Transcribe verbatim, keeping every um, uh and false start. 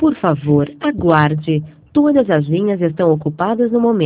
Por favor, aguarde. Todas as linhas estão ocupadas no momento.